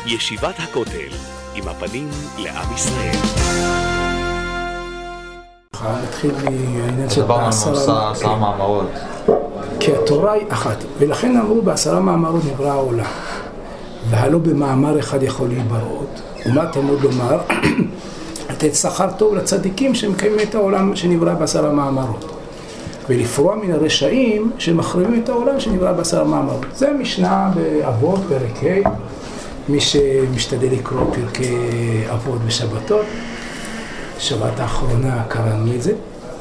ישיבת הכותל, עם הפנים לעם ישראל. נתחיל מעניין של דיברנו על 10 מאמרות. כי התורה היא אחת, ולכן אמרו ב10 מאמרות נברא העולם. והלא במאמר אחד יכול להיברות. ומה תלמוד לומר? לתת שכר טוב לצדיקים שמקיימים את העולם שנברא ב10 מאמרות. ולפרוע מן הרשעים שמחרימים את העולם שנברא ב10 מאמרות. זה משנה באבות, פרק ה', מי שמשתדל לקרוא פרקי אבות בשבתות. שבת האחרונה קראנו את זה.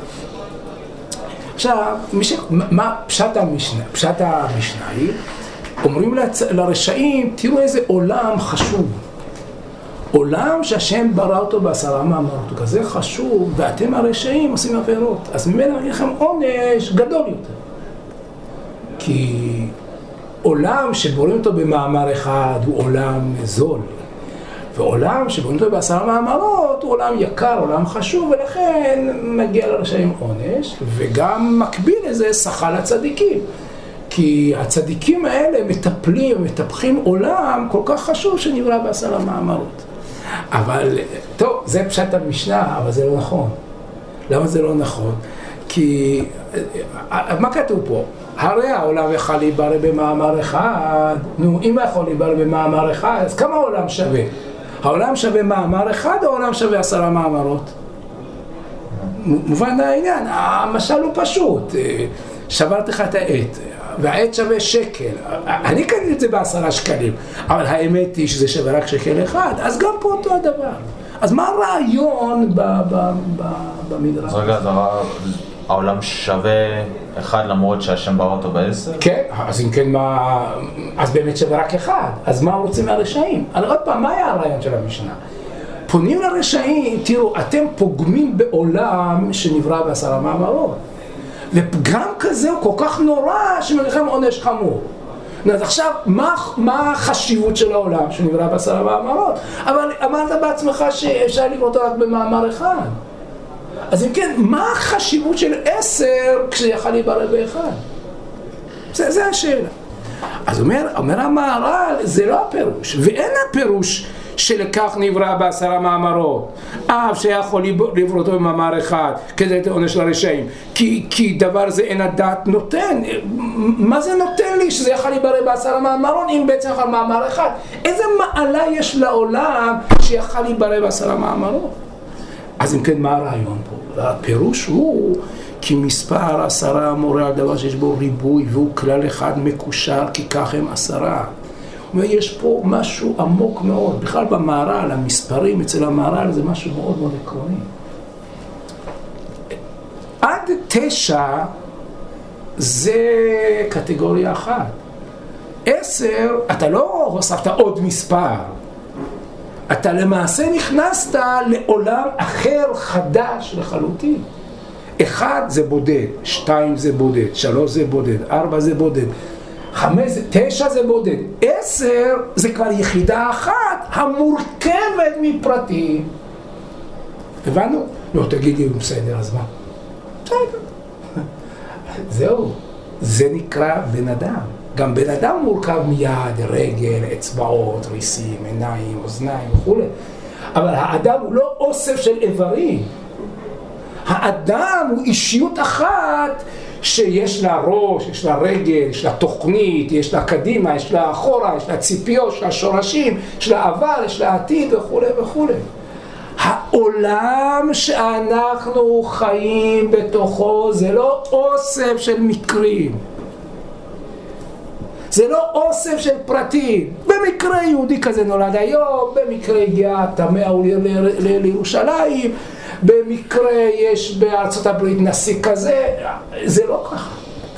עכשיו, מה פשט המשנה? פשט המשנה היא, אומרים לרשעים, תראו איזה עולם חשוב. עולם שהשם ברא אותו ב10 מאמרות, הוא כזה חשוב, ואתם הרשעים עושים עבירות. אז ממנו יהיה לכם עונש גדול יותר. כי עולם שבוראים אותו במאמר אחד הוא עולם זול. ועולם שבוראים אותו ב10 מאמרות הוא עולם יקר, עולם חשוב, ולכן מגיע לרשעים עונש, וגם מקביל לזה שכר לצדיקים. כי הצדיקים האלה מטפלים, מטפחים עולם כל כך חשוב שנברא ב10 מאמרות. אבל, טוב, זה פשט המשנה, אבל זה לא נכון. למה זה לא נכון? כי, מה כתוב פה? הרי העולם יכול להיברא במאמר אחד. נו, אם יכול להיברא במאמר אחד, אז כמה העולם שווה? העולם שווה מאמר אחד או העולם שווה 10 מאמרות? מובן העניין, המשל הוא פשוט. שברתי לך את העט, והעט שווה שקל. אני קניתי את זה ב10 שקלים, אבל האמת היא שזה שווה רק שקל אחד, אז גם פה אותו הדבר. אז מה הרעיון במדרש? רגע, העולם שווה אחד למרות שהשם ברא אותו ב10? כן, אז אם כן מה... אז באמת שווה רק אחד. אז מה רוצים מהרשעים? אז עוד פעם, מה היה הרעיון של המשנה? פונים לרשעים, תראו, אתם פוגמים בעולם שנברא ב10 מאמרות. ופגם כזה הוא כל כך נורא שמגיע לכם עונש חמור. אז עכשיו, מה החשיבות של העולם שנברא ב10 מאמרות? אבל אמרת בעצמך שאפשר לברוא אותו רק במאמר אחד. אז אם כן, מה החשיבות של 10 כשיכול להיברא באחד? זה השאלה. אז אומר המהר"ל, זה לא הפירוש, ואין הפירוש שלכך נברא ב10 מאמרות, אף שיכול לברוא אותו במאמר אחד, כדי לעונש לרשעים, כי דבר זה אין הדעת נותן. מה זה נותן לי שזה יכול להיברא ב10 מאמרות, אם בעצם יכול מאמר אחד? איזה מעלה יש לעולם שיכול להיברא ב10 מאמרות? אז אם כן, מה הרעיון פה? הפירוש הוא כי מספר 10 מורה על דבר שיש בו ריבוי והוא כלל אחד מקושר, כי כך הם 10. ויש פה משהו עמוק מאוד. בכלל במהר"ל, המספרים אצל המהר"ל זה משהו מאוד מאוד עקרוני. עד 9 זה קטגוריה אחת. 10, אתה לא הוספת עוד מספר. אתה למעשה נכנסת לעולם אחר חדש לחלוטין. 1 זה בודד, 2 זה בודד, 3 זה בודד, 4 זה בודד, 5 זה, 9 זה בודד, 10 זה כבר יחידה אחת המורכבת מפרטים. הבנו? לא, תגידי, בסדר, אז מה? בסדר. זהו, זה נקרא בן אדם. גם בן אדם מורכב מיד, רגל, אצבעות, ריסים, עיניים, אוזניים וכו'. אבל האדם הוא לא אוסף של איברים. האדם הוא אישיות אחת שיש לה ראש, יש לה רגל, יש לה תוכנית, יש לה קדימה, יש לה אחורה, יש לה ציפיות, יש לה שורשים, יש לה עבר, יש לה עתיד וכו' וכו'. העולם שאנחנו חיים בתוכו זה לא אוסף של מקרים. זה לא אוסף של פרטים. במקרה יהודי כזה נולד היום, במקרה הגיע תמה לירושלים, במקרה יש בארצות הברית נשיא כזה, זה לא ככה.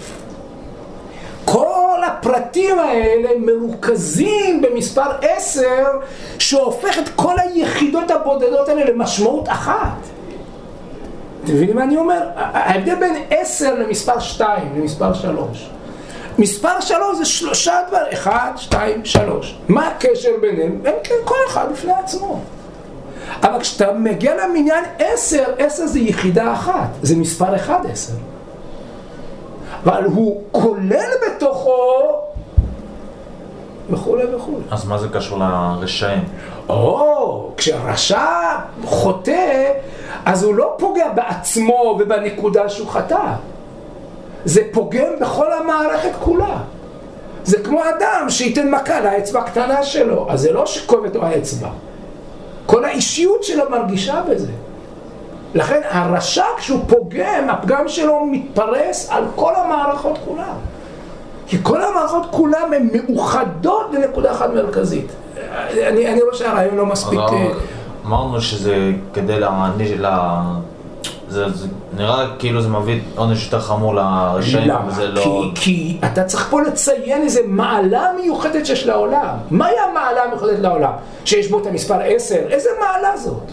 כל הפרטים האלה מרוכזים במספר 10, שהופך את כל היחידות הבודדות האלה למשמעות אחת. אתם מבינים מה אני אומר? ההבדל בין 10 למספר 2, למספר 3. מספר 3 זה 3 דברים, 1, 2, 3. מה הקשר ביניהם? הם כל אחד בפני עצמו. אבל כשאתה מגיע למניין 10, 10 זה יחידה אחת, זה מספר 11. אבל הוא כולל בתוכו וכולי וכולי. אז מה זה קשור לרשעים? כשהרשע חוטא, אז הוא לא פוגע בעצמו ובנקודה שהוא חטא. זה פוגם בכל המערכת כולה. זה כמו אדם שייתן מכה לאצבע הקטנה שלו, אז זה לא שכואבת לו האצבע. כל האישיות שלו מרגישה בזה. לכן הרשע כשהוא פוגם, הפגם שלו מתפרס על כל המערכות כולם. כי כל המערכות כולם הן מאוחדות לנקודה אחת מרכזית. אני רואה שהרעיון לא מספיק... אמרנו שזה כדי להעניש, זה נראה כאילו זה מביא עונש יותר חמור לרשעים, וזה לא... כי אתה צריך פה לציין איזו מעלה מיוחדת שיש לעולם. מהי המעלה המיוחדת לעולם? שיש בו את המספר 10? איזה מעלה זאת?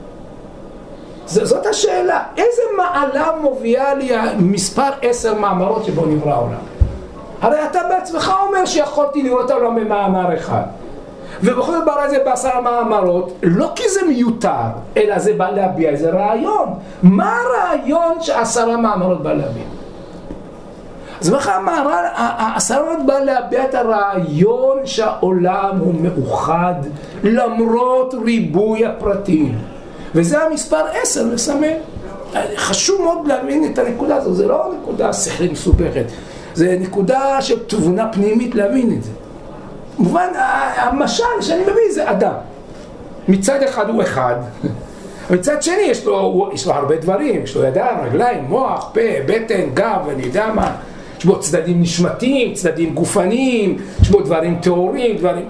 זאת השאלה. איזה מעלה מובילה לי מספר 10 מאמרות שבו נברא העולם? הרי אתה בעצמך אומר שיכולתי לראות העולם במאמר אחד. ובכל זאת ברא את זה ב10 מאמרות, לא כי זה מיותר, אלא זה בא להביע איזה רעיון. מה הרעיון ש10 מאמרות בא להביע? אז מה ה10 מאמרות בא להביע את הרעיון שהעולם הוא מאוחד למרות ריבוי הפרטים. וזה המספר 10 מסמל. חשוב מאוד להבין את הנקודה הזו, זה לא נקודה שכלית מסובכת, זה נקודה של תבונה פנימית להבין את זה. במובן, המשל שאני מביא זה אדם. מצד אחד הוא אחד, מצד שני יש לו הרבה דברים, יש לו ידיים, רגליים, מוח, פה, בטן, גב, אני יודע מה. יש בו צדדים נשמתיים, צדדים גופניים, יש בו דברים תיאוריים, דברים...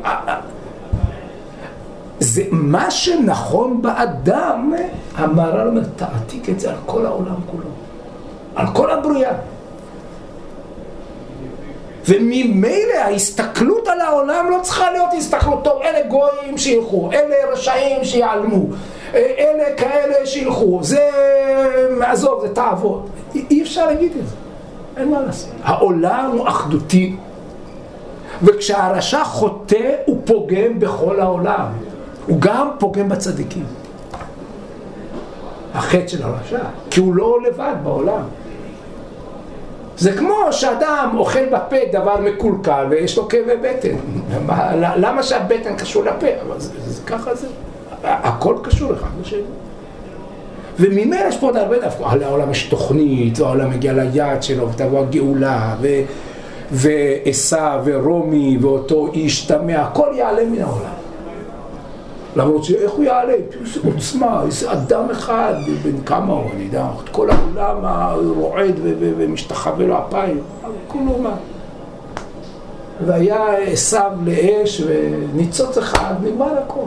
זה מה שנכון באדם, המהר"ל אומר, תעתיק את זה על כל העולם כולו, על כל הבריאה. וממילא ההסתכלות על העולם לא צריכה להיות הסתכלות, טוב, אלה גויים שילכו, אלה רשעים שיעלמו, אלה כאלה שילכו, זה מעזוב, זה תעבוד. אי אפשר להגיד את זה, אין מה לעשות. העולם הוא אחדותי, וכשהרשע חוטא הוא פוגם בכל העולם, הוא גם פוגם בצדיקים. החטא של הרשע, כי הוא לא לבד בעולם. זה כמו שאדם אוכל בפה דבר מקולקל ויש לו כאבי בטן. למה שהבטן קשור לפה? אבל זה ככה זה. הכל קשור אחד לשני. וממילא יש פה עוד הרבה דווקא. על העולם יש תוכנית, העולם מגיע ליעד שלו, ותבוא הגאולה, ועשיו ורומי, ואותו איש טמא, הכל יעלה מן העולם. למרות שאיך הוא יעלה? איזה עוצמה, איזה אדם אחד, בין כמה הוא, אני יודע, את כל העולם הרועד ומשתחווה לו אפיים, כולו מה. והיה עשיו לאש וניצוץ אחד, נגמר הכל.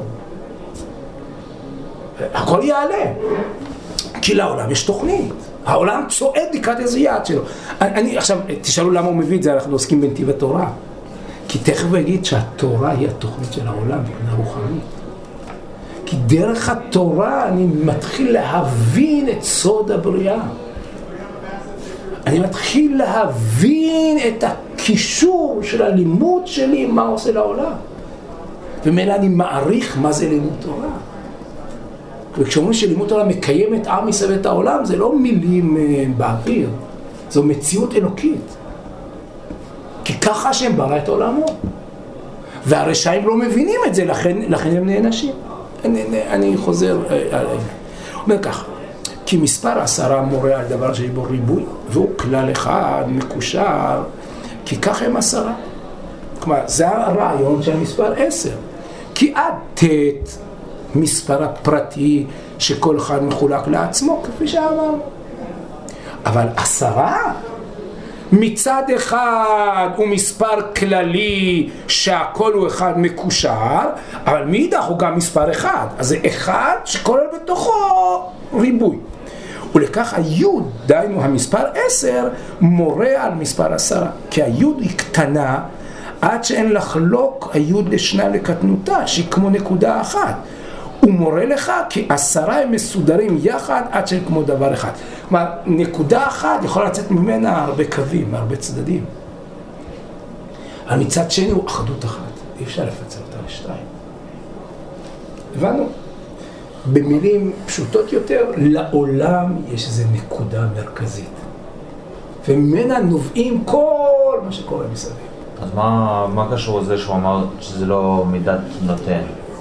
הכל יעלה, כי לעולם יש תוכנית. העולם צועד לקראת איזה יעד שלו. עכשיו, תשאלו למה הוא מביא את זה, אנחנו עוסקים בנתיב התורה. כי תכף אגיד שהתורה היא התוכנית של העולם, מבחינה רוחנית. כי דרך התורה אני מתחיל להבין את סוד הבריאה. אני מתחיל להבין את הקישור של הלימוד שלי, מה עושה לעולם. ומילא אני מעריך מה זה לימוד תורה. וכשאומרים שלימוד תורה מקיים את עם ישראל ואת העולם, זה לא מילים באוויר, זו מציאות אלוקית. כי ככה שהם ברא את עולמו. והרשעים לא מבינים את זה, לכן הם נענשים. אני חוזר עליהם. אומר כך, כי מספר 10 מורה על דבר שיש בו ריבוי, והוא כלל אחד מקושר, כי כך הם 10. כלומר, זה הרעיון של מספר 10. כי עד ת' מספר הפרטי שכל אחד מחולק לעצמו, כפי שאמרנו. אבל 10 מצד אחד הוא מספר כללי שהכל הוא אחד מקושר, אבל מאידך הוא גם מספר אחד. אז זה אחד שכולל בתוכו ריבוי. ולכך היוד, דהיינו המספר 10, מורה על מספר 10. כי היוד היא קטנה עד שאין לחלוק היוד לשנה לקטנותה, שהיא כמו נקודה אחת. הוא מורה לך כי 10 הם מסודרים יחד עד שהם כמו דבר אחד. כלומר, נקודה אחת יכולה לצאת ממנה הרבה קווים, הרבה צדדים. אבל מצד שני הוא אחדות אחת. אי אפשר לפצל אותה לשתיים. הבנו? במילים פשוטות יותר, לעולם יש איזו נקודה מרכזית. וממנה נובעים כל מה שקורה מסביב. אז מה קשור לזה שהוא אמר שזה לא מידת נותן?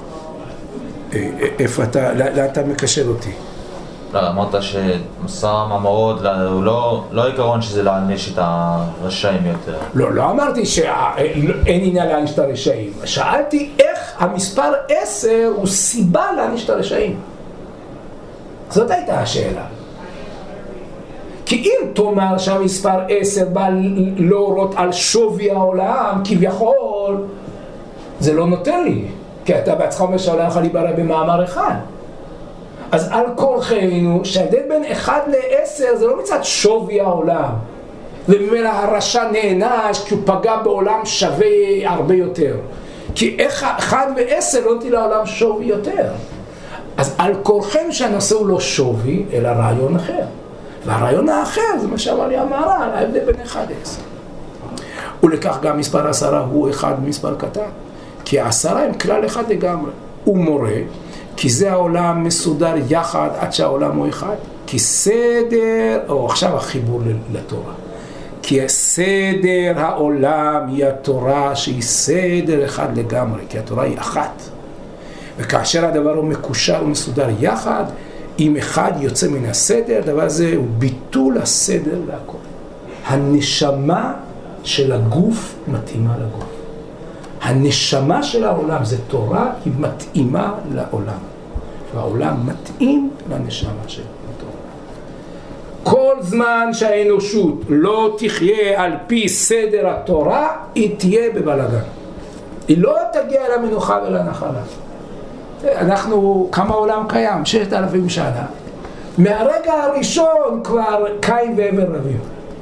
איפה אתה, לאן אתה מקשר אותי? לא, אמרת שמסע מאמרות, הוא לא עיקרון שזה להעניש את הרשעים יותר. לא אמרתי שאין עניין להעניש את הרשעים. שאלתי איך המספר 10 הוא סיבה להעניש את הרשעים. זאת הייתה השאלה. כי אם תאמר שהמספר 10 בא להורות על שווי העולם, כביכול, זה לא נותן לי. כי אתה בעצמך אומר שהעולם יכול להיברא במאמר אחד. אז על כורחנו, שההבדל בין 1 ל-10 זה לא מצד שווי העולם. וממילא הרשע נענש כי הוא פגע בעולם שווה הרבה יותר. כי 1 ו-10 לא נותן לעולם שווי יותר. אז על כורחנו שהנושא הוא לא שווי, אלא רעיון אחר. והרעיון האחר זה מה שאמר לי המהר"ל, ההבדל בין 1 ל-10. ולכך גם מספר 10 הוא 1 מספר קטן. כי 10 הם כלל אחד לגמרי. הוא מורה, כי זה העולם מסודר יחד עד שהעולם הוא אחד. כי סדר, או עכשיו החיבור לתורה. כי סדר העולם היא התורה שהיא סדר אחד לגמרי, כי התורה היא אחת. וכאשר הדבר הוא מקושר ומסודר יחד, אם אחד יוצא מן הסדר, הדבר הזה הוא ביטול הסדר והכל. הנשמה של הגוף מתאימה לגוף. הנשמה של העולם זה תורה, היא מתאימה לעולם. והעולם מתאים לנשמה של התורה. כל זמן שהאנושות לא תחיה על פי סדר התורה, היא תהיה בבלגן. היא לא תגיע למנוחה ולנחלה. אנחנו, כמה עולם קיים? 6,000 שנה. מהרגע הראשון כבר קין והבל רבים.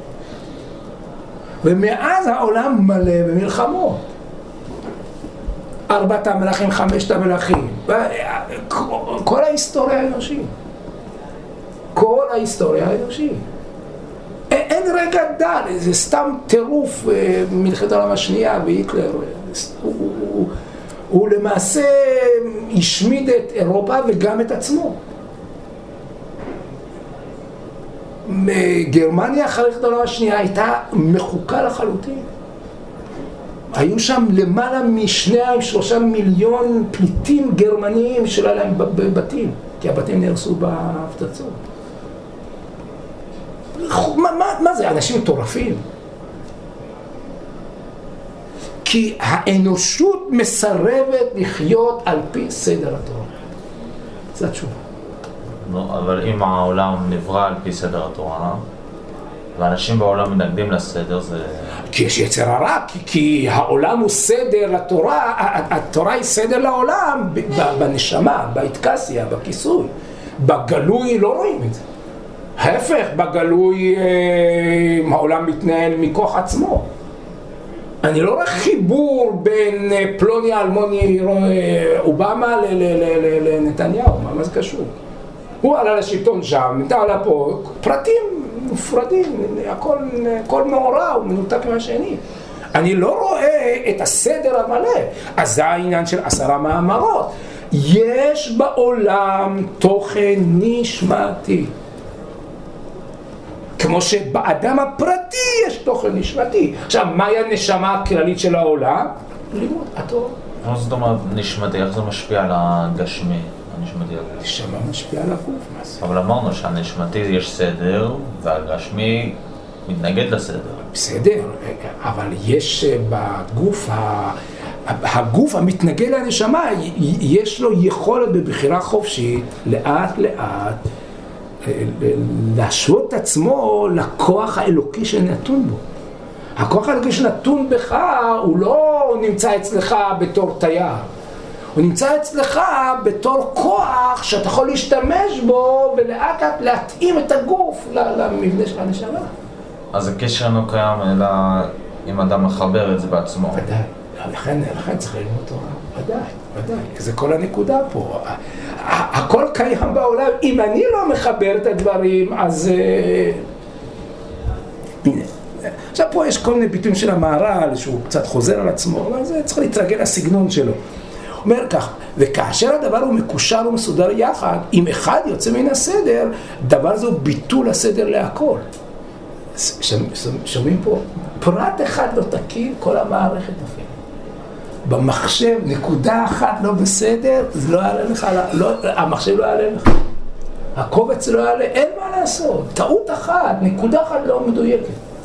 ומאז העולם מלא במלחמות. 4 המלכים, 5 המלכים. כל ההיסטוריה האנושית. כל ההיסטוריה האנושית. אין רגע דל, זה סתם טירוף מלחמת העולם השנייה והיטלר. הוא למעשה השמיד את אירופה וגם את עצמו. גרמניה אחרי מלחמת העולם השנייה הייתה מחוקה לחלוטין. היו שם למעלה מ2-3 מיליון פליטים גרמניים שלא להם בבתים, כי הבתים נהרסו בהפצצות. מה זה? אנשים מטורפים. כי האנושות מסרבת לחיות על פי סדר התורה. זו התשובה. אבל אם העולם נברא על פי סדר התורה, ואנשים בעולם מנגדים לסדר, זה... כי יש יצר הרע, כי העולם הוא סדר לתורה, התורה היא סדר לעולם, בנשמה, בהתקסיה, בכיסוי. בגלוי לא רואים את זה. ההפך, בגלוי העולם מתנהל מכוח עצמו. אני לא רואה חיבור בין פלוני אלמוני אובמה לנתניהו, מה זה קשור? הוא עלה לשלטון שם, נתן עלה פה, פרטים מופרדים, הכל מעורב, הוא מנותק מהשני. אני לא רואה את הסדר המלא, אז זה העניין של 10 מאמרות. יש בעולם תוכן נשמתי. כמו שבאדם הפרטי יש תוכן נשמתי. עכשיו, מהי הנשמה הכללית של העולם? לימוד התורה. מה זאת אומרת נשמתי? איך זה משפיע על הגשמי? נשמה משפיע על הגוף, מה זה? אבל אמרנו שהנשמתי יש סדר, והגשמי מתנגד לסדר. בסדר, אבל יש בגוף, הגוף המתנגד לנשמה, יש לו יכולת בבחירה חופשית, לאט לאט, להשוות את עצמו לכוח האלוקי שנתון בו. הכוח האלוקי שנתון בך הוא לא נמצא אצלך בתור תייר. הוא נמצא אצלך בתור כוח שאתה יכול להשתמש בו ולאט לאט להתאים את הגוף למבנה של הנשמה. אז הקשר אינו קיים אלא אם אדם מחבר את זה בעצמו. ודאי, לכן צריך ללמוד תורה. ודאי, זה כל הנקודה פה. הכל קיים בעולם. אם אני לא מחבר את הדברים, אז... הנה. עכשיו פה יש כל מיני ביטויים של המהר"ל שהוא קצת חוזר על עצמו, אבל זה צריך להתרגל לסגנון שלו. הוא אומר כך, וכאשר הדבר הוא מקושר ומסודר יחד, אם אחד יוצא מן הסדר, דבר זה הוא ביטול הסדר להכל. שומעים פה, פרט אחד לא תקין, כל המערכת נופלת. במחשב, נקודה אחת לא בסדר, זה לא יעלה לך, המחשב לא יעלה לך. הקובץ לא יעלה, אין מה לעשות. טעות אחת, נקודה אחת לא מדויקת.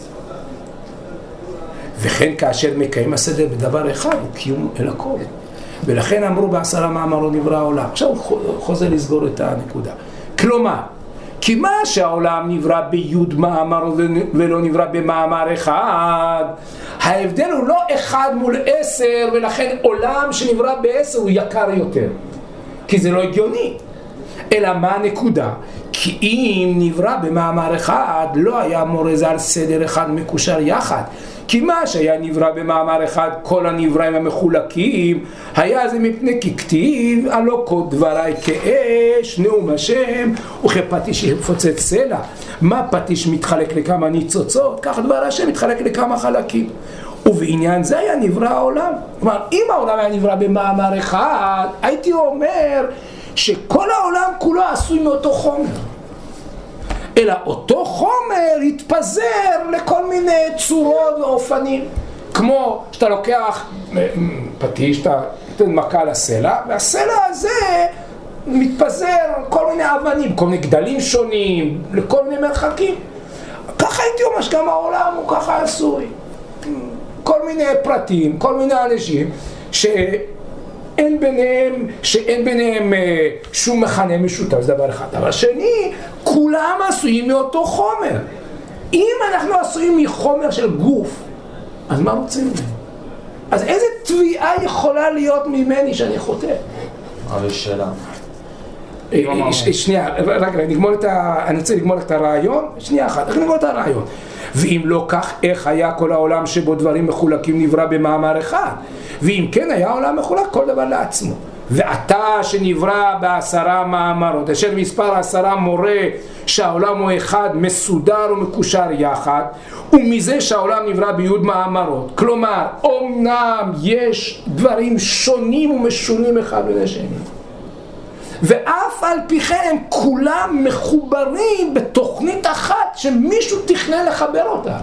וכן כאשר מקיים הסדר בדבר אחד, הוא קיום אל הכל. ולכן אמרו ב10 מאמרות נברא העולם. עכשיו הוא חוזר לסגור את הנקודה. כלומר, כי מה שהעולם נברא ביוד מאמר ולא נברא במאמר אחד, ההבדל הוא לא 1 מול 10, ולכן עולם שנברא ב10 הוא יקר יותר. כי זה לא הגיוני. אלא מה הנקודה? כי אם נברא במאמר אחד, לא היה מורה זה על סדר אחד מקושר יחד. כי מה שהיה נברא במאמר אחד, כל הנבראים המחולקים, היה זה מפני ככתיב, הלא כל דבריי כאש, נאום השם, וכפטיש יפוצץ סלע. מה פטיש מתחלק לכמה ניצוצות? כך דבר השם מתחלק לכמה חלקים. ובעניין זה היה נברא העולם. כלומר, אם העולם היה נברא במאמר אחד, הייתי אומר שכל העולם כולו עשוי מאותו חומר. אלא אותו חומר התפזר לכל מיני צורות ואופנים. כמו שאתה לוקח פטיש, אתה נותן מכה לסלע, והסלע הזה מתפזר כל מיני אבנים, כל מיני גדלים שונים, לכל מיני מרחקים. ככה הייתי אומר שגם העולם הוא ככה עשוי. כל מיני פרטים, כל מיני אנשים שאין ביניהם שום מכנה משותף, זה דבר אחד. אבל שני, כולם עשויים מאותו חומר. אם אנחנו עשויים מחומר של גוף, אז מה רוצים ממני? אז איזה תביעה יכולה להיות ממני שאני חוטא? אבל שאלה. שנייה, רק אני רוצה לגמור את הרעיון. שנייה אחת, איך נגמור את הרעיון? ואם לא כך, איך היה כל העולם שבו דברים מחולקים נברא במאמר אחד? ואם כן, היה העולם מחולק כל דבר לעצמו. ואתה שנברא ב10 מאמרות, אשר מספר 10 מורה שהעולם הוא אחד, מסודר ומקושר יחד, ומזה שהעולם נברא ביוד מאמרות. כלומר, אומנם יש דברים שונים ומשונים אחד בין השני, ואף על פי כן הם כולם מחוברים בתוכנית אחת שמישהו תכנן לחבר אותה.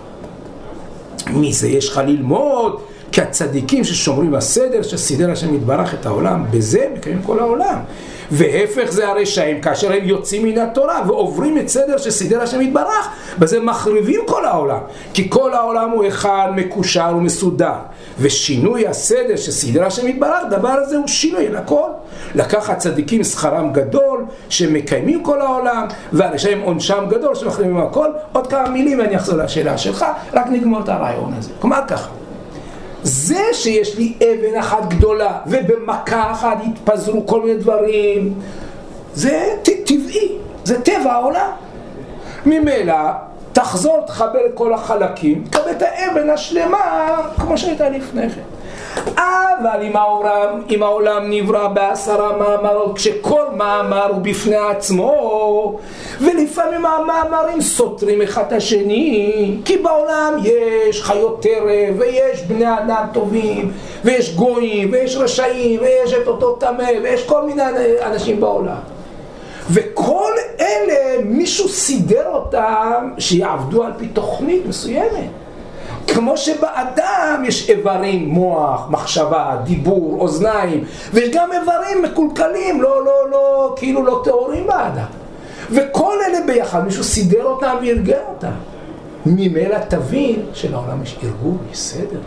מזה יש לך ללמוד כי הצדיקים ששומרים הסדר שסידר השם יתברך את העולם, בזה מקיים כל העולם. והפך זה הרשעים, כאשר הם יוצאים מן התורה ועוברים את סדר שסידר השם יתברך, בזה מחריבים כל העולם. כי כל העולם הוא אחד, מקושר ומסודר. ושינוי הסדר שסידר השם יתברך, דבר הזה הוא שינוי לכל. לקח הצדיקים שכרם גדול שמקיימים כל העולם, והרשעים עונשם גדול שמחריבים הכל. עוד כמה מילים ואני אחזור לשאלה שלך, רק נגמור את הרעיון הזה. כלומר ככה, זה שיש לי אבן אחת גדולה ובמכה אחת התפזרו כל מיני דברים, זה טבעי, זה טבע העולם. ממילא תחזור, תחבר את כל החלקים, תקבל את האבן השלמה כמו שהייתה לפני כן. אבל אם העולם נברא ב10 מאמרות, כשכל מאמר הוא בפני עצמו, ולפעמים המאמרים סותרים אחד את השני, כי בעולם יש חיות טרף, ויש בני אדם טובים, ויש גויים, ויש רשעים, ויש את אותו טמא, ויש כל מיני אנשים בעולם. וכל אלה מישהו סידר אותם שיעבדו על פי תוכנית מסוימת. כמו שבאדם יש איברים, מוח, מחשבה, דיבור, אוזניים, ויש גם איברים מקולקלים, כאילו לא תיאורים באדם. וכל אלה ביחד מישהו סידר אותם וארגן אותם. ממילא תבין שלעולם יש ארגון, יש סדר.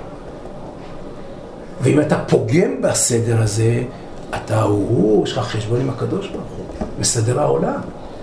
ואם אתה פוגם בסדר הזה, יש לך חשבון עם הקדוש ברוך הוא, מסדר העולם.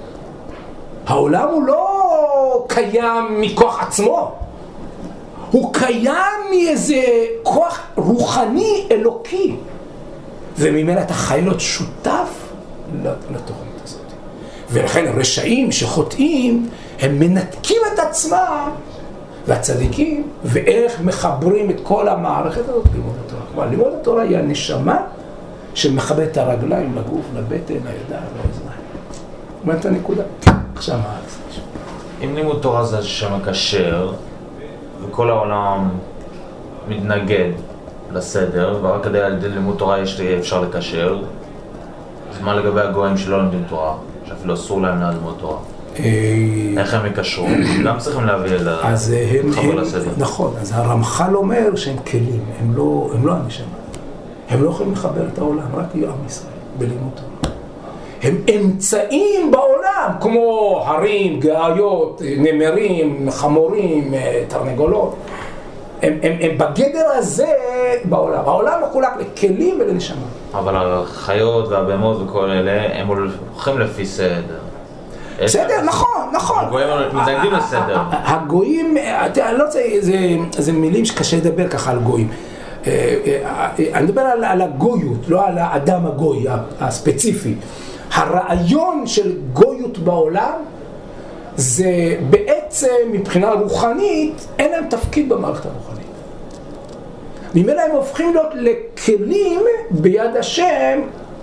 העולם הוא לא קיים מכוח עצמו. הוא קיים מאיזה כוח רוחני אלוקי, וממילא אתה חי להיות שותף לתוכנית הזאת. ולכן הרשעים שחוטאים הם מנתקים את עצמם, והצדיקים, ואיך מחברים את כל המערכת הזאת לימוד התורה. כלומר, לימוד התורה היא הנשמה שמחבר את הרגליים לגוף, לבטן, לידיים, לאוזניים. אומרת הנקודה. עכשיו מה זה? אם לימוד תורה זה שמקשר וכל העולם מתנגד לסדר, ורק כדי לימוד תורה אפשר לקשר, אז מה לגבי הגויים שלא לומדים תורה, שאפילו אסור להם ללמוד תורה? איך הם יקשרו? גם צריכים להביא לחבר לסדר. נכון, אז הרמח"ל אומר שהם כלים, הם לא הנשמה. הם לא יכולים לחבר את העולם, רק עם ישראל, בלימוד תורה. הם אמצעים בעולם, כמו הרים, גאיות, נמרים, חמורים, תרנגולות. הם בגדר הזה בעולם. העולם מחולק לכלים ולנשמה. אבל החיות והבהמות וכל אלה, הם הולכים לפי סדר. בסדר, נכון. הגויים מתנגדים לסדר. הגויים, אני לא רוצה, זה מילים שקשה לדבר ככה על גויים. אני מדבר על הגויות, לא על האדם הגוי הספציפי. הרעיון של גויות בעולם זה בעצם מבחינה רוחנית, אין להם תפקיד במערכת הרוחנית. ממילא הם הופכים להיות לכלים ביד השם,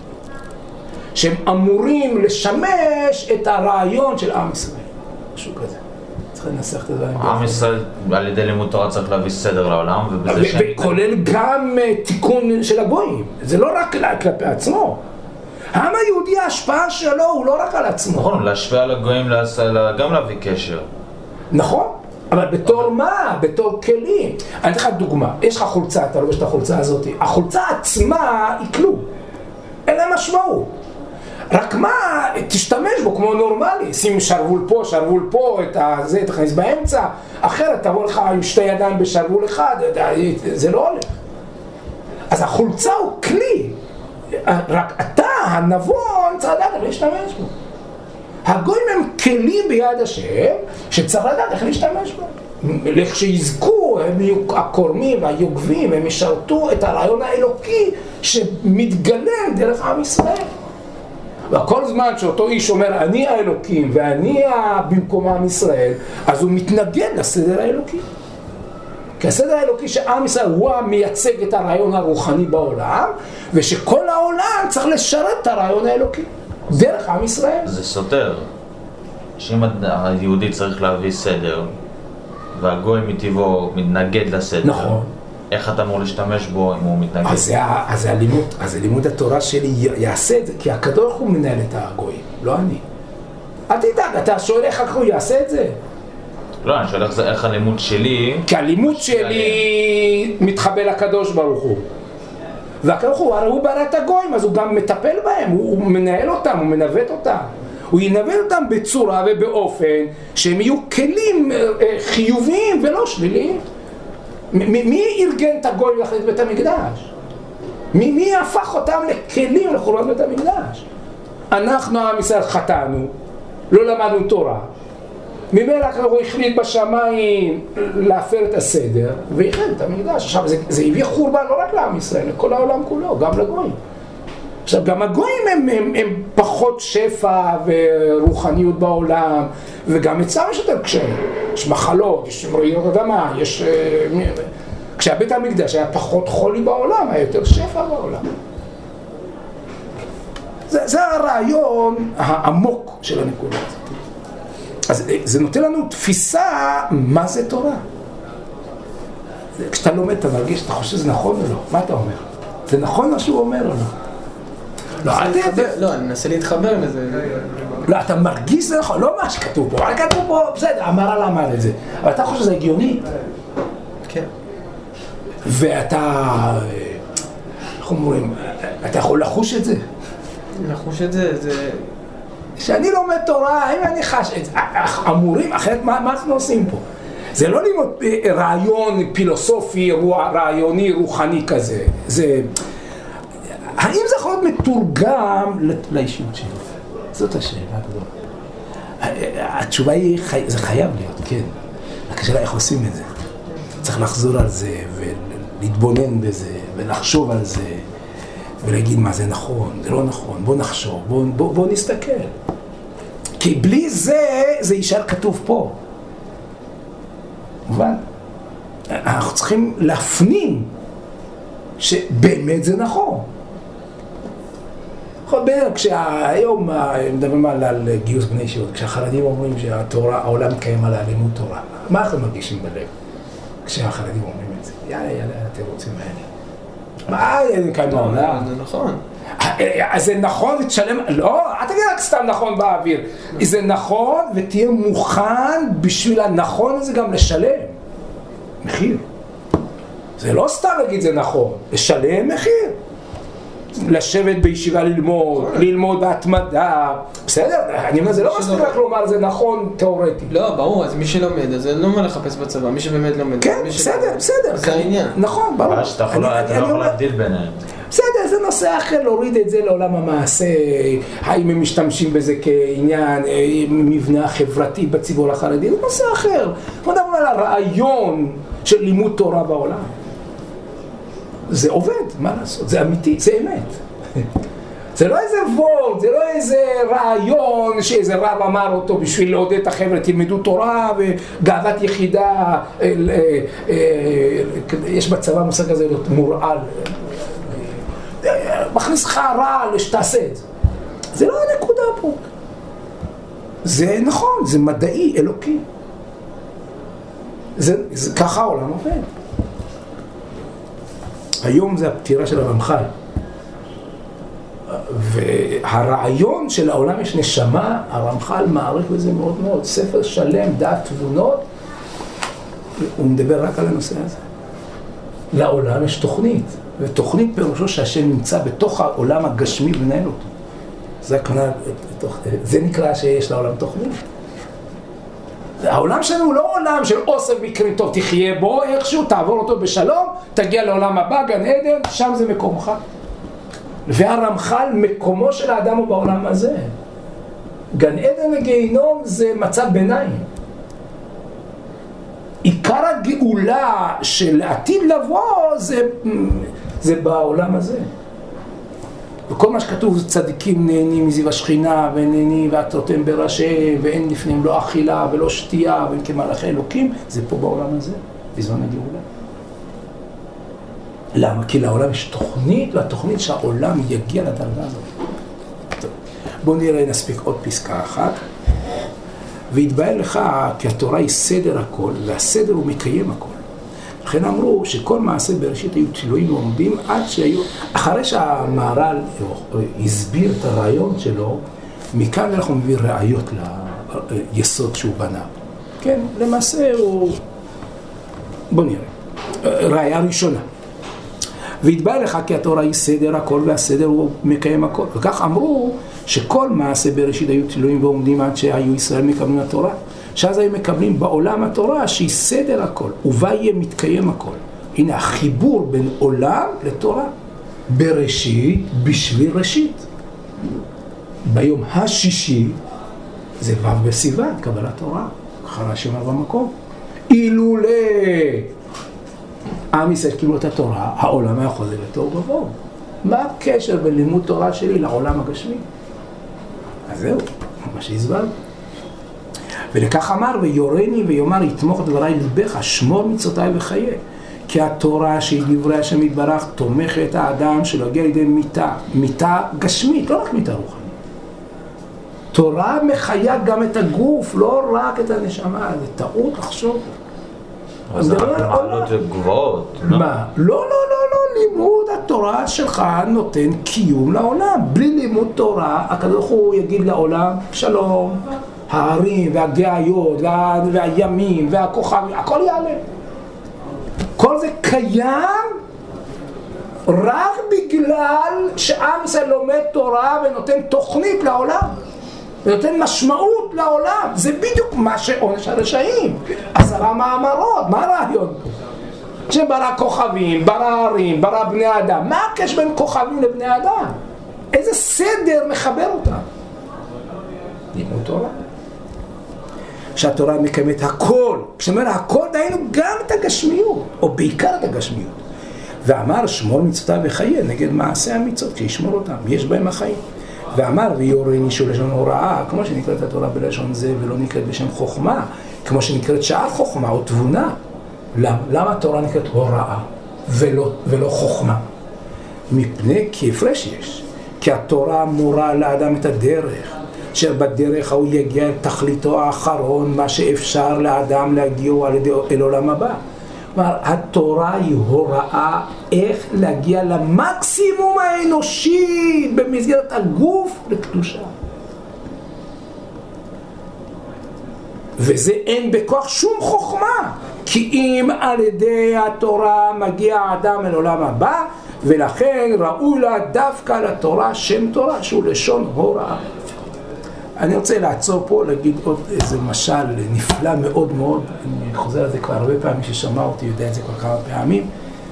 שהם אמורים לשמש את הרעיון של עם ישראל. משהו כזה. צריך לנסח את הדברים. עם ישראל על ידי לימוד תורה צריך להביא סדר לעולם, ובזה שהם... וכולל גם תיקון של הגויים. זה לא רק כלפי עצמו. העם היהודי, ההשפעה שלו הוא לא רק על עצמו. נכון, להשפיע על הגויים, גם להביא קשר. נכון, אבל בתור מה? בתור כלים. אני אתן לך דוגמה, יש לך חולצה, אתה לובש את החולצה הזאת, החולצה עצמה היא כלום. אין לה משמעות. רק מה, תשתמש בו כמו נורמלי, שים שרוול פה, את תכניס באמצע, אחרת תבוא לך עם שתי ידיים בשרוול אחד, זה לא הולך. אז החולצה הוא כלי. רק אתה, הנבון, צריך לדעת איך להשתמש בו. הגויים הם כלים ביד השם, שצריך לדעת איך להשתמש בו. לכשיזכו, הם יהיו הקורמים והיוגבים, הם ישרתו את הרעיון האלוקי שמתגלם דרך עם ישראל. וכל זמן שאותו איש אומר, אני האלוקים ואני במקום עם ישראל, אז הוא מתנגד לסדר האלוקי. כי הסדר האלוקי שעם ישראל הוא המייצג את הרעיון הרוחני בעולם, ושכל העולם צריך לשרת את הרעיון האלוקי, דרך עם ישראל. זה סותר. שאם היהודי צריך להביא סדר, והגוי מטבעו מתנגד לסדר, נכון. איך אתה אמור להשתמש בו אם הוא מתנגד? אז הלימוד התורה שלי יעשה את זה, כי הקדוש הוא מנהל את הגוי, לא אני. אל תדאג, אתה שואל איך הוא יעשה את זה? לא, אני שואל איך הלימוד שלי... כי הלימוד שלי מתחבר לקדוש ברוך הוא. והקדוש הוא, הרי הוא ברא את הגויים, אז הוא גם מטפל בהם, הוא מנהל אותם, הוא מנווט אותם. הוא ינווט אותם בצורה ובאופן שהם יהיו כלים חיוביים ולא שליליים. מי ארגן את הגויים להחליט בית המקדש? מי הפך אותם לכלים לחורבן בית המקדש? אנחנו עם ישראל חטאנו, לא למדנו תורה. ממילא הוא החליט בשמיים להפר את הסדר והחליט את המקדש. עכשיו זה הביא חורבן לא רק לעם ישראל, לכל העולם כולו, גם לגויים. עכשיו גם הגויים הם פחות שפע ורוחניות בעולם, וגם אצלם יש יותר קשיים. יש מחלות, יש רעידות אדמה, יש... כשהבית המקדש היה פחות חולי בעולם, היה יותר שפע בעולם. זה הרעיון העמוק של הנקודה הזאת. אז זה נותן לנו תפיסה מה זה תורה. כשאתה לומד, אתה מרגיש, אתה חושב שזה נכון או לא? מה אתה אומר? זה נכון מה שהוא אומר או לא? לא, אני מנסה להתחבר לזה. לא, אתה מרגיש זה נכון, לא מה שכתוב פה. אבל כתוב פה, בסדר, אמר אמר את זה. אבל אתה חושב שזה הגיוני? כן. ואתה, איך אומרים, אתה יכול לחוש את זה? לחוש את זה, זה... שאני לומד תורה, אם אני חש את זה, אמורים, אחרת מה אנחנו עושים פה? זה לא ללמוד רעיון פילוסופי, רעיוני, רוחני כזה. זה... האם זה יכול להיות מתורגם לאישיות שלי? זאת השאלה הגדולה. התשובה היא, זה חייב להיות, כן. רק השאלה איך עושים את זה. צריך לחזור על זה, ולהתבונן בזה, ולחשוב על זה, ולהגיד מה זה נכון, זה לא נכון, בוא נחשוב, בוא נסתכל. כי בלי זה, זה יישאר כתוב פה. מובן? אנחנו צריכים להפנים שבאמת זה נכון. כשהיום מדברים על גיוס בני ישיבות, כשהחרדים אומרים שהתורה, העולם מתקיים על הלימוד תורה, מה אנחנו מרגישים בלב? כשהחרדים אומרים את זה, יאללה, אתם רוצים מעניין. מה מקיים העולם? זה נכון. אז זה נכון ותשלם, לא, אל תגיד רק סתם נכון באוויר, זה נכון ותהיה מוכן בשביל הנכון הזה גם לשלם מחיר. זה לא סתם להגיד זה נכון, לשלם מחיר. לשבת בישיבה ללמוד בהתמדה, בסדר, אני אומר, זה לא מספיק רק לומר, זה נכון תיאורטי. לא, ברור, אז מי שלומד, אז לא מה לחפש בצבא, מי שבאמת לומד. כן, בסדר. זה העניין. נכון, ברור. אתה לא יכול להבדיל ביניהם. בסדר, זה נושא אחר, להוריד את זה לעולם המעשה, האם הם משתמשים בזה כעניין, מבנה החברתי בציבור החרדי, זה נושא אחר. בוא נדבר על הרעיון של לימוד תורה בעולם. זה עובד, מה לעשות? זה אמיתי, זה אמת. זה לא איזה וורט, זה לא איזה רעיון שאיזה רב אמר אותו בשביל לעודד את החבר'ה, תלמדו תורה וגאוות יחידה, יש בצבא מושג הזה להיות מורעל, מכניס לך רעל שתעשה את זה. זה לא הנקודה פה. זה נכון, זה מדעי, אלוקי. ככה העולם עובד. היום זה הפטירה של הרמח"ל. והרעיון של העולם יש נשמה, הרמח"ל מעריך בזה מאוד מאוד. ספר שלם, דעת תבונות, הוא מדבר רק על הנושא הזה. לעולם יש תוכנית, ותוכנית פירושו שהשם נמצא בתוך העולם הגשמי ומנהל אותו. זה נקרא שיש לעולם תוכנית. העולם שלנו הוא לא עולם של אוסף מקרים טוב, תחיה בו איכשהו, תעבור אותו בשלום, תגיע לעולם הבא, גן עדן, שם זה מקומך. והרמח"ל, מקומו של האדם הוא בעולם הזה. גן עדן וגיהינום זה מצב ביניים. עיקר הגאולה של עתיד לבוא זה בעולם הזה. וכל מה שכתוב, צדיקים נהנים מזיו השכינה, ונהנים ועטרותם בראשיהם, ואין לפניהם לא אכילה ולא שתייה, והם כמלאכי אלוקים, זה פה בעולם הזה, בזמן הגאולה. למה? כי לעולם יש תוכנית, והתוכנית שהעולם יגיע לדרגה הזאת. טוב, בואו נראה, נספיק עוד פסקה אחת. והתבהר לך כי התורה היא סדר הכל, והסדר הוא מקיים הכל. לכן אמרו שכל מעשה בראשית היו תלויים ועומדים עד שהיו, אחרי שהמהר"ל הסביר את הרעיון שלו, מכאן אנחנו מביא ראיות ליסוד שהוא בנה. כן, למעשה הוא, בוא נראה, ראיה ראשונה. והתבהר לך כי התורה היא סדר הכל והסדר הוא מקיים הכל. וכך אמרו שכל מעשה בראשית היו תלויים ועומדים עד שהיו ישראל מקבלים התורה. שאז היו מקבלים בעולם התורה שהיא סדר הכל, ובה יהיה מתקיים הכל. הנה החיבור בין עולם לתורה. בראשית בשביל ראשית. ביום השישי זה ו' בסיוון, קבלת תורה. אחרי שאומר במקום. אילולא עם ישראל קיבלו את התורה, העולם היה חוזר לתוהו ובוהו. מה הקשר בין לימוד תורה שלי לעולם הגשמי? אז זהו, מה שהסברתי. ולכך אמר, ויורני ויאמר, יתמוך דבריי ליבך, שמור מצוותיי וחיה. כי התורה שהיא דברי השם יתברך, תומכת האדם שלא יגיע לידי מיתה גשמית, לא רק מיתה רוחנית. תורה מחיה גם את הגוף, לא רק את הנשמה, זה טעות לחשוב. זה רק למעלות וגבוהות. מה? לא, לימוד התורה שלך נותן קיום לעולם. בלי לימוד תורה, הקדוש הוא יגיד לעולם, שלום, הערים והגאיות והימים והכוכבים, הכל יעלה. כל זה קיים רק בגלל שעם ישראל לומד תורה ונותן תוכנית לעולם. ונותן משמעות לעולם. זה בדיוק מה שעונש הרשעים. 10 מאמרות, מה הרעיון פה? שברא כוכבים, ברא ערים, ברא בני אדם. מה הקשר בין כוכבים לבני אדם? איזה סדר מחבר אותם? לימוד תורה. שהתורה מקיימת הכל. כשאומר הכל, דהיינו גם את הגשמיות, או בעיקר את הגשמיות. ואמר, שמור מצוותיו וחיה, נגד מעשה המצוות, שישמור אותם, יש בהם החיים. ואמר, ויורני שהוא לשון הוראה, כמו שנקראת התורה בלשון זה, ולא נקראת בשם חוכמה, כמו שנקראת שעת חוכמה או תבונה. למה התורה נקראת הוראה ולא חוכמה? מפני כי הפרש יש. כי התורה מורה לאדם את הדרך, שבדרך הוא יגיע את תכליתו האחרון, מה שאפשר לאדם להגיעו על ידי אל עולם הבא. כלומר, התורה היא הוראה איך להגיע למקסימום האנושי במסגרת הגוף לקדושה. וזה אין בכוח שום חוכמה, כי אם על ידי התורה מגיע האדם אל עולם הבא, ולכן ראוי לה דווקא לתורה שם תורה, שהוא לשון הוראה. אני רוצה לעצור פה, להגיד עוד איזה משל נפלא מאוד מאוד, אני חוזר על זה כבר הרבה פעמים, ששמע אותי יודע את זה כבר כמה פעמים.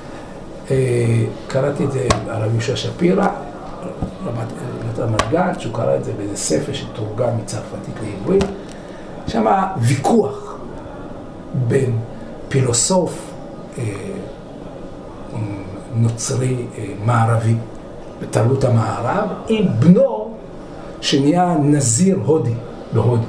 קראתי את זה על רבי יהושע שפירא, רמת גן, שהוא קרא את זה באיזה ספר שתורגם מצרפתית לעברית. שם ויכוח בין פילוסוף נוצרי מערבי בתרבות המערב עם בנו שנהיה נזיר הודי בהודו.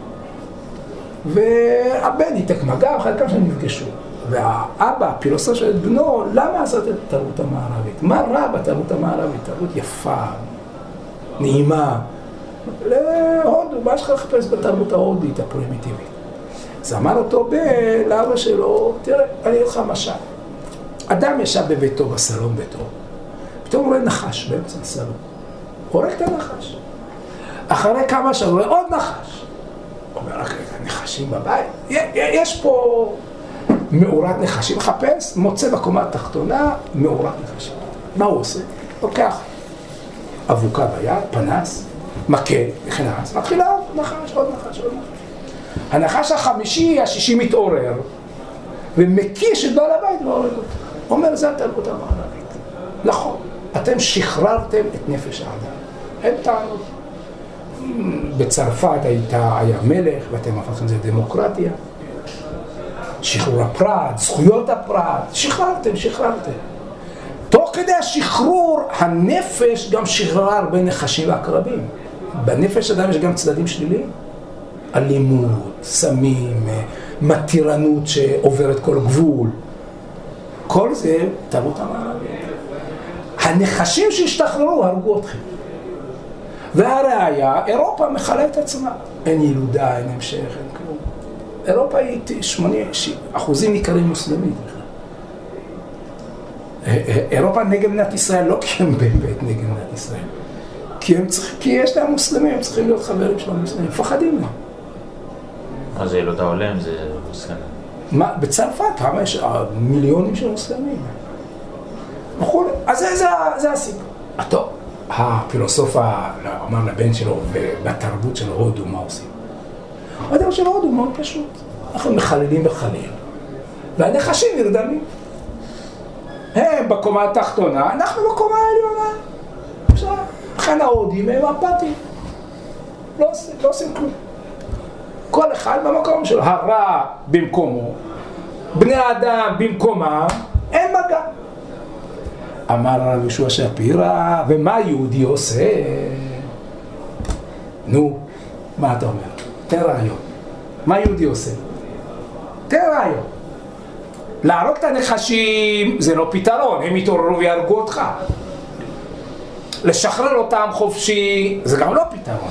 והבן ייתק מגע, אחר כך שהם נפגשו. והאבא, הפילוסוף של בנו, למה עשת את התרבות המערבית? מה רע בתרבות המערבית? תרבות יפה, נעימה. להודו, מה יש לך לחפש בתרבות ההודית הפרימיטיבית? אז אמר אותו לאבא שלו, תראה, אני אגיד לך משל. אדם ישב בביתו, בסלון ביתו, פתאום הוא רואה נחש באמצע הסלון. הורג את הנחש. אחרי כמה שעות הוא רואה עוד נחש. הוא אומר, נחשים בבית? יש פה מאורת נחשים, מחפש, מוצא בקומה התחתונה מאורת נחשים. מה הוא עושה? לוקח אבוקה ביד, פנס, מקל, נכנס, מתחילה עוד נחש, עוד נחש, עוד נחש. הנחש החמישי, השישי מתעורר, ומקיש את בעל הבית והורג אותו. אומר, זה התרבות המערבית. נכון, אתם שחררתם את נפש האדם. אין טענות. בצרפת היה מלך, ואתם הפכתם זה דמוקרטיה. שחרור הפרט, זכויות הפרט, שחררתם. תוך כדי השחרור, הנפש גם שחררה הרבה נחשים ועקרבים. בנפש אדם יש גם צדדים שליליים. אלימות, סמים, מתירנות שעוברת כל גבול. כל זה תרבות המערבית. הנחשים שהשתחררו הרגו אתכם. והראיה, אירופה מחלה את עצמה. אין ילודה, אין המשך, אין כלום. אירופה היא 80% ניכרים מוסלמית. אירופה נגד מדינת ישראל, לא כי הם באמת נגד מדינת ישראל. כי יש להם מוסלמים, הם צריכים להיות חברים של המוסלמים, מפחדים להם. מה זה ילודה עולם, זה מוסלמים? בצרפת, כמה יש מיליונים של מוסלמים. נכון? אז זה הסיפור. טוב, הפילוסוף אמר לבן שלו, ובתרבות של הודו, מה עושים? התרבות של הודו מאוד פשוט. אנחנו מחללים בחליל, והנחשים נרדמים. הם בקומה התחתונה, אנחנו בקומה העליונה. עכשיו, לכן ההודים הם אפתיים. לא עושים כלום. כל אחד במקום שלו, הרע במקומו, בני האדם במקומם, אין מגע. אמר רבי יהושע שפירא, ומה יהודי עושה? נו, מה אתה אומר? תן רעיון. מה יהודי עושה? תן רעיון. להרוג את הנחשים זה לא פתרון, הם יתעוררו ויהרגו אותך. לשחרר אותם חופשי זה גם לא פתרון.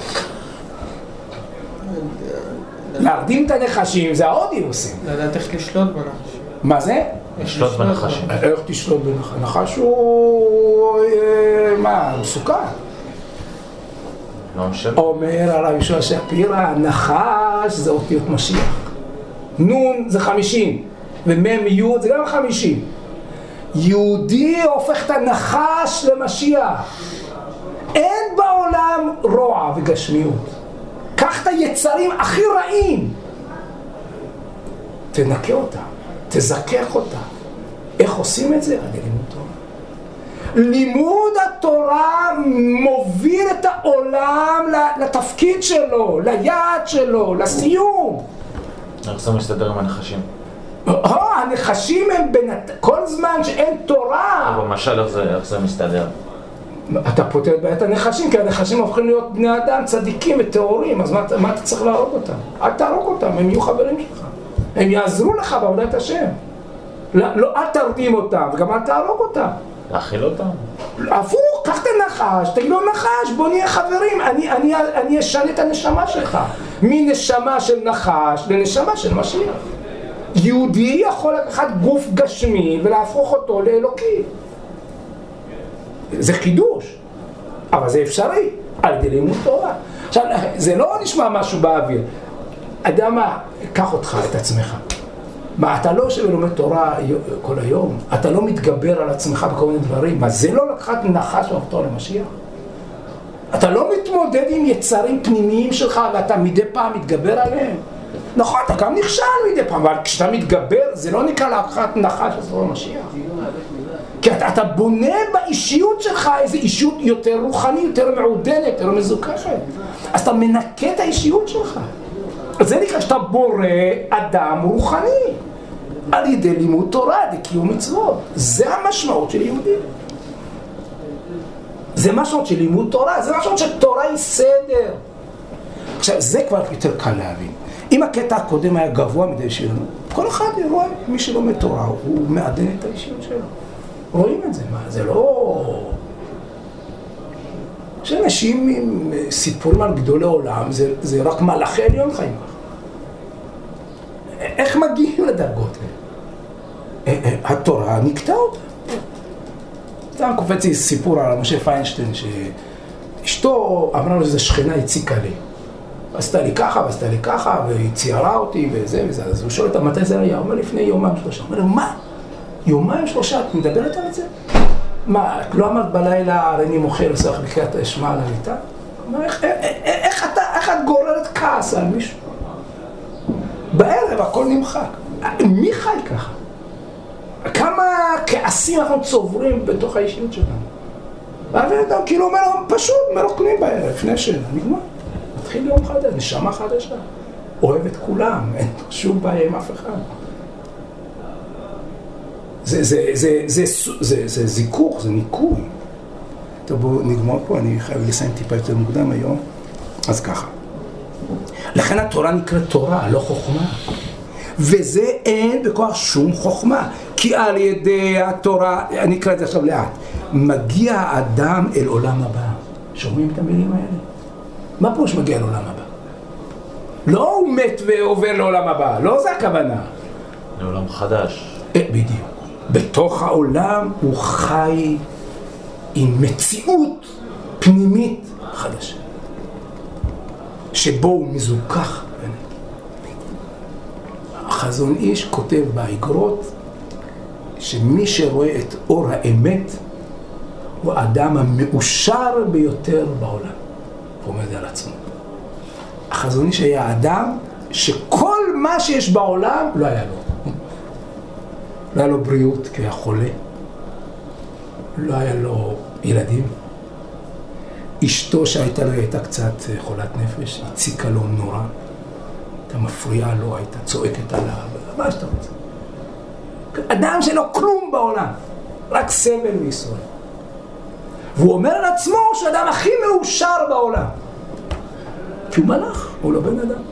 להרדים את הנחשים זה ההודים עושים. לדעת איך לשלוט בנחשים. מה זה? לשלוט בנחשים. איך תשלוט בנחשים? נחש הוא... מה? מסוכן. לא משנה. אומר הרב יהושע שפירא, הנחש זה אותיות משיח. נון זה 50, ומם יוד זה גם 50. יהודי הופך את הנחש למשיח. אין בעולם רוע וגשמיות. קח את היצרים הכי רעים, תנקה אותם, תזכח אותם. איך עושים את זה? על לימוד תורה. לימוד התורה מוביל את העולם לתפקיד שלו, ליעד שלו, לסיום. איך זה מסתדר עם הנחשים? הנחשים הם כל זמן שאין תורה. במשל איך זה מסתדר? אתה פותר את בעיית הנחשים, כי הנחשים הופכים להיות בני אדם צדיקים וטהורים, אז מה אתה צריך להרוג אותם? אל תהרוג אותם, הם יהיו חברים שלך. הם יעזרו לך בעבודת השם. לא, אל תרדים אותם, וגם אל תהרוג אותם. להאכיל אותם? הפוך, קח את הנחש, תגיד לו נחש, בוא נהיה חברים, אני אשנה את הנשמה שלך. מנשמה של נחש לנשמה של משיח. יהודי יכול לקחת גוף גשמי ולהפוך אותו לאלוקי. זה חידוש, אבל זה אפשרי על ידי לימוד תורה. עכשיו, זה לא נשמע משהו באוויר. אדם מה, קח אותך, את עצמך. מה, אתה לא יושב ולומד תורה כל היום? אתה לא מתגבר על עצמך בכל מיני דברים? מה, זה לא לקחת נחש ואותו למשיח? אתה לא מתמודד עם יצרים פנימיים שלך ואתה מדי פעם מתגבר עליהם? נכון, אתה גם נכשל מדי פעם, אבל כשאתה מתגבר זה לא נקרא לקחת נחש ואותו למשיח. כי אתה בונה באישיות שלך איזו אישיות יותר רוחנית, יותר מעודנת, יותר מזוכחת. אז אתה מנקה את האישיות שלך. זה נקרא שאתה בורא אדם רוחני על ידי לימוד תורה, לקיום מצוות. זה המשמעות של יהודי. זה משמעות של לימוד תורה, זה משמעות של תורה היא סדר. עכשיו, זה כבר יותר קל להבין. אם הקטע הקודם היה גבוה מדי שלנו, כל אחד רואה, מי שלומד תורה, הוא מעדן את האישיות שלו. רואים את זה, מה? זה לא... שאנשים עם סיפורים על גדולי עולם, זה רק מלאכי עליון חיים. איך מגיעים לדרגות? התורה נקטע אותה. סתם קופץ לי סיפור על משה פיינשטיין, שאשתו אמרה לו שזה שכנה הציקה לי. עשתה לי ככה ועשתה לי ככה, והיא ציירה אותי וזה וזה. אז הוא שואל אותה מתי זה היה? הוא אומר לפני יומיים שלושה. הוא אומר לו, מה? יומיים שלושה, את מדברת על זה? מה, לא אמרת בלילה, הרי אני מוכר לסוח בקריאת השמע על המיטה? איך את גוררת כעס על מישהו? בערב הכל נמחק. מי חי ככה? כמה כעסים אנחנו צוברים בתוך האישיות שלנו? והאדם כאילו אומר, פשוט מרוקנים בערב, לפני שנה, נגמר. מתחיל יום חדש, נשמה חדשה. אוהב את כולם, אין שום בעיה עם אף אחד. זה זיכוך, זה ניקוי. טוב, בואו נגמור פה, אני חייב לסיים טיפה יותר מוקדם היום. אז ככה. לכן התורה נקראת תורה, לא חוכמה. וזה אין בכוח שום חוכמה. כי על ידי התורה, אני אקרא את זה עכשיו לאט, מגיע האדם אל עולם הבא. שומעים את המילים האלה? מה פה שמגיע אל עולם הבא? לא הוא מת ועובר לעולם הבא, לא זה הכוונה. לעולם חדש. בדיוק. בתוך העולם הוא חי עם מציאות פנימית חדשה, שבו הוא מזוכח. החזון איש כותב באגרות שמי שרואה את אור האמת הוא האדם המאושר ביותר בעולם. הוא אומר זה על עצמו. החזון איש היה האדם שכל מה שיש בעולם לא היה לו. לא היה לו בריאות כי היה חולה, לא היה לו ילדים. אשתו שהייתה לו הייתה קצת חולת נפש, הציקה לו נורא, הייתה מפריעה לו, הייתה צועקת עליו, מה שאתה רוצה. אדם שלא כלום בעולם, רק סבל וישראל. והוא אומר על עצמו שהוא האדם הכי מאושר בעולם. כי הוא מלאך, הוא לא בן אדם.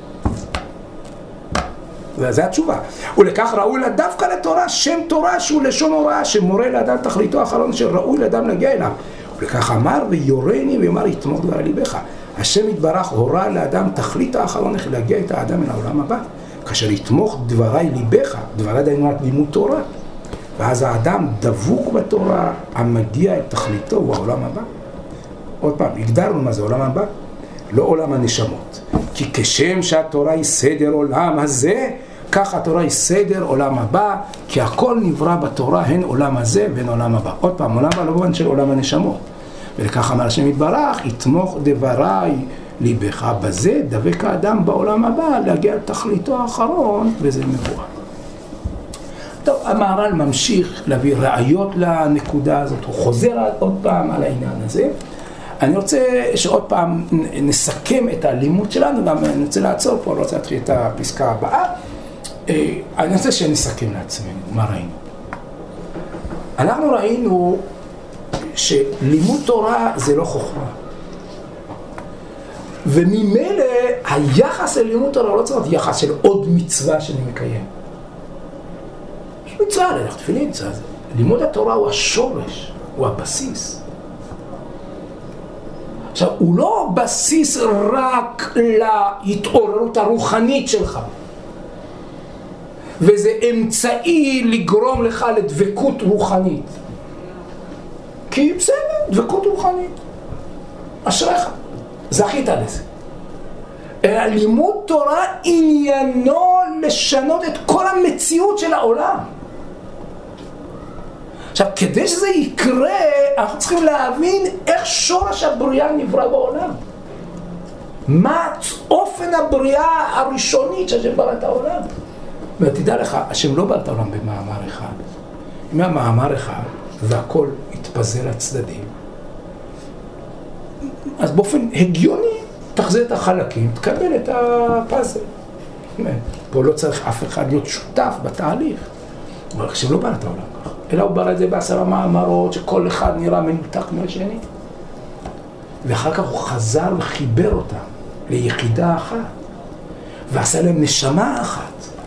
וזו התשובה. ולכך ראוי לה דווקא לתורה, שם תורה שהוא לשון הוראה, שמורה לאדם תכליתו האחרון שראוי לאדם להגיע אליו. ולכך אמר ויורני ויאמר יתמוך דברי ליבך. השם יתברך הורה לאדם תכלית האחרון איך להגיע את האדם אל העולם הבא. כאשר יתמוך דברי ליבך, דברי דיינו רק לימוד תורה. ואז האדם דבוק בתורה המגיע את תכליתו הוא העולם הבא. עוד פעם, הגדרנו מה זה עולם הבא? לא עולם הנשמות. כי כשם שהתורה היא סדר עולם הזה, כך התורה היא סדר עולם הבא, כי הכל נברא בתורה, הן עולם הזה והן עולם הבא. עוד פעם, עולם הבא לא במובן של עולם הנשמות. ולכך אמר השם יתברך, יתמוך דברי ליבך, בזה דבק האדם בעולם הבא, להגיע לתכליתו האחרון, וזה מבואר. טוב, המהר"ל ממשיך להביא ראיות לנקודה הזאת, הוא חוזר עוד פעם על העניין הזה. אני רוצה שעוד פעם נסכם את הלימוד שלנו, גם אני רוצה לעצור פה, אני רוצה להתחיל את הפסקה הבאה. אני רוצה שנסכם לעצמנו, מה ראינו? אנחנו ראינו שלימוד תורה זה לא חוכמה. וממילא היחס ללימוד תורה לא צריך להיות יחס של עוד מצווה שאני מקיים. יש מצווה ללכת תפילין, לימוד התורה הוא השורש, הוא הבסיס. עכשיו, הוא לא בסיס רק להתעוררות הרוחנית שלך. וזה אמצעי לגרום לך לדבקות רוחנית. כי בסדר, דבקות רוחנית. אשריך, זכית לזה. אלא לימוד תורה עניינו לשנות את כל המציאות של העולם. עכשיו, כדי שזה יקרה, אנחנו צריכים להבין איך שורש הבריאה נברא בעולם. מה אופן הבריאה הראשונית שהשם ברא את העולם. ותדע לך, השם לא ברא את העולם במאמר אחד. אם היה מאמר אחד והכל התפזר לצדדים, אז באופן הגיוני תחזיר את החלקים, תקבל את הפאזל. פה לא צריך אף אחד להיות שותף בתהליך. אבל השם לא ברא את העולם ככה. אלא הוא ברא את זה ב10 מאמרות שכל אחד נראה מנותק מהשני. ואחר כך הוא חזר וחיבר אותם ליחידה אחת. ועשה להם נשמה אחת.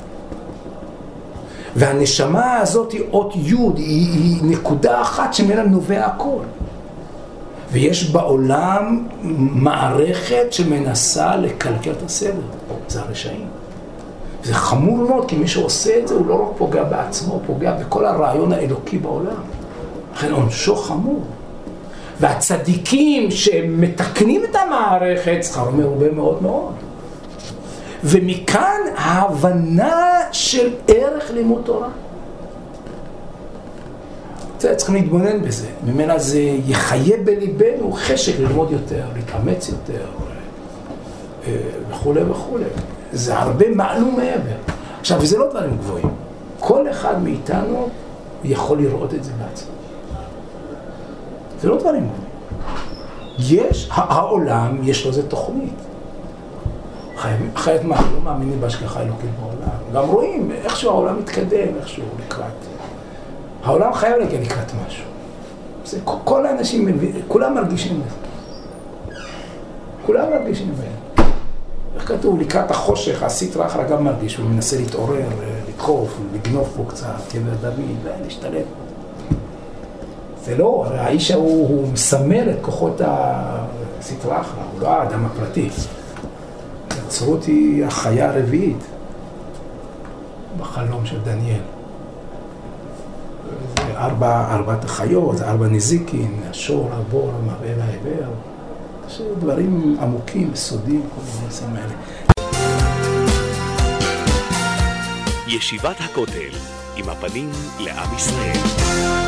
והנשמה הזאת היא אות י', היא נקודה אחת שממנה נובע הכל. ויש בעולם מערכת שמנסה לקלקל את הסדר. זה הרשעים. זה חמור מאוד, כי מי שעושה את זה הוא לא רק פוגע בעצמו, הוא פוגע בכל הרעיון האלוקי בעולם. לכן עונשו חמור. והצדיקים שמתקנים את המערכת, שכרם מרובה מאוד מאוד. ומכאן ההבנה של ערך לימוד תורה. צריכים להתבונן בזה. ממנה זה יחיה בליבנו חשק ללמוד יותר, להתאמץ יותר, וכו' וכו'. זה הרבה מעלום מעבר. עכשיו, וזה לא דברים גבוהים. כל אחד מאיתנו יכול לראות את זה בעצמו. זה לא דברים גבוהים. העולם, יש לו איזה תוכנית. אחרת מה, לא מאמינים בהשגחה אלוקית בעולם. גם רואים איכשהו העולם מתקדם, איכשהו לקראת. העולם חייב להגיע לקראת משהו. זה, כל האנשים, כולם מרגישים בזה. כולם מרגישים בזה. איך כתוב? לקראת החושך, הסטרא אחרא גם מרגיש, הוא מנסה להתעורר, לדחוף, לגנוב פה קצת, קבר דוד, להשתלט. זה לא, האיש הוא מסמל את כוחות הסטרא אחרא, הוא לא האדם הפרטי. הנצרות היא החיה הרביעית בחלום של דניאל. זה ארבעת החיות, זה 4 נזיקין, השור, הבור, המראה והעבר. יש דברים עמוקים, סודיים, כל הנושאים האלה. ישיבת הכותל, עם הפנים לעם ישראל.